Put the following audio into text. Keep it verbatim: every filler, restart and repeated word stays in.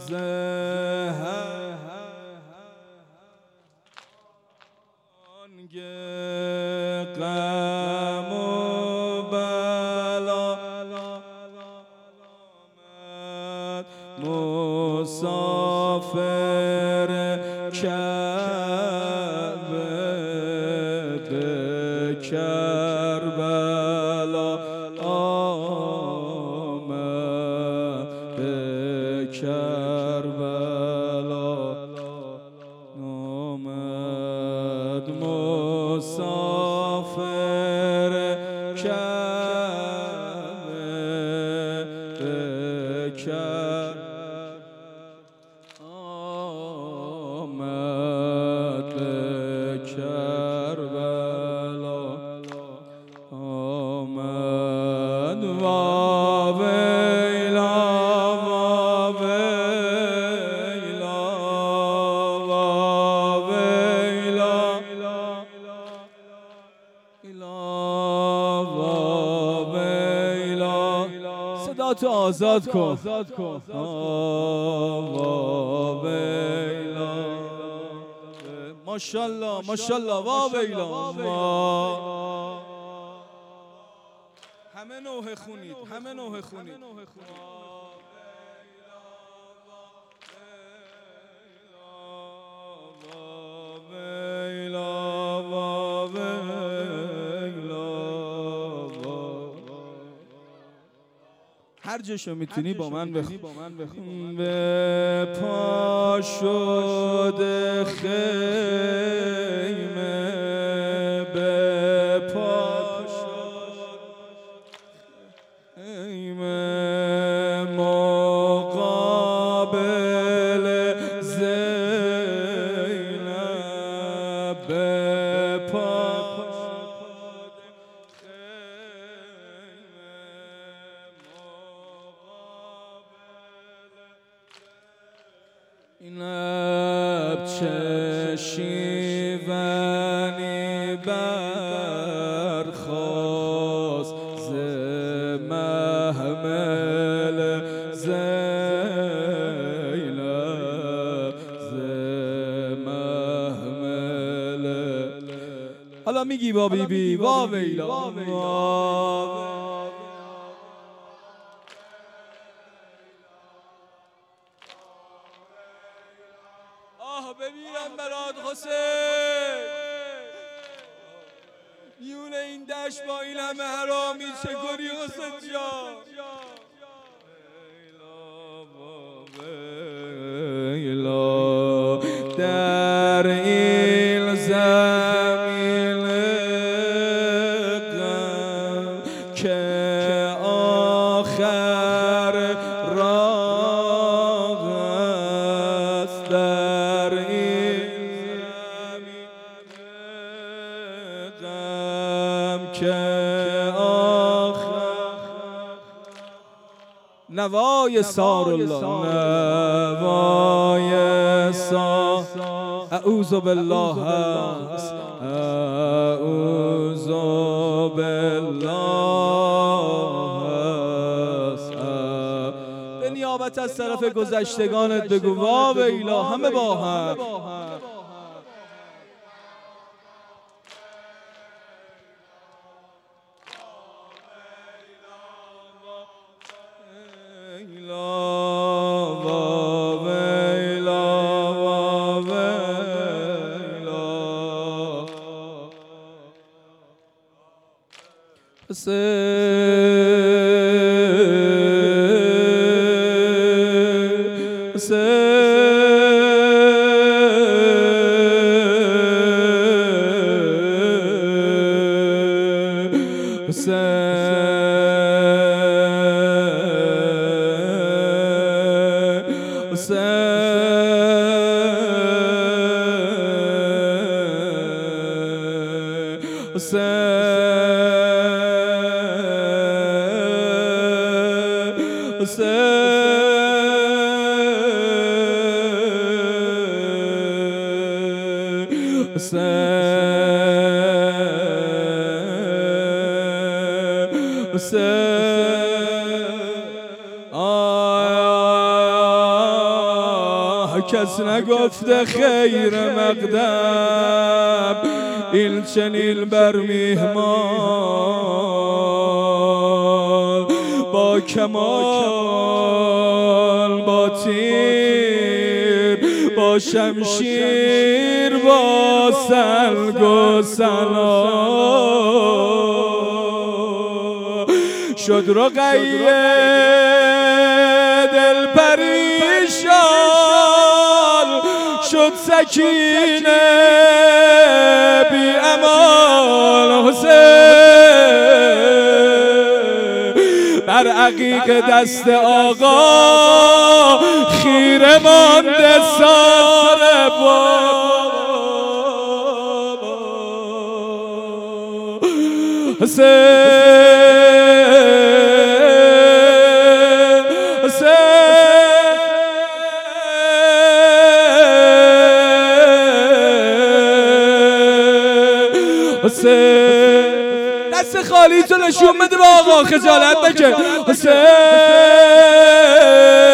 زهنگ غم و بلا مسافر کعبه به کربلا آمد، به کربلا آمد مسافر کعبه به کربلا آمد، به کربلا آمد. واویلا واویلا واویلا واویلا. صدا تو آزاد کن. واویلا ماشاءالله ماشاءالله. واویلا. همه نوحه خونید، همه نوحه خونید. هر جاشو میتونی با من بخون. به پا شده خیمه، به پا شد خیمه مقابل زینب، به پا اینب چه شیونی برخاست ز محمل زینب، ز محمل. حالا میگی با بی بی واویلا. آه ببینم برات حسین، میون این دشت با این همه حرامی چگوری حسین جان؟ در این زمین غم که آخر راه است، در این زمین غم که آخر. نوای سارالله، نوای سار اعوذ بالله است، اعوذ بالله است. به نیابت از طرف گذشتگانت بگو واویلا همه با هم. کس نگفته خیر مقدم این چنین بر میهمان با کمال با تیر با شمشیر با سلگ و سلا شد رقیه دل پریشان شد سکینه بی امان حسین بر عقیق دست آقا خیره مانده سار بابا حسین حسین دست خالی تو نشون بده به آقا خجالت نکن حسین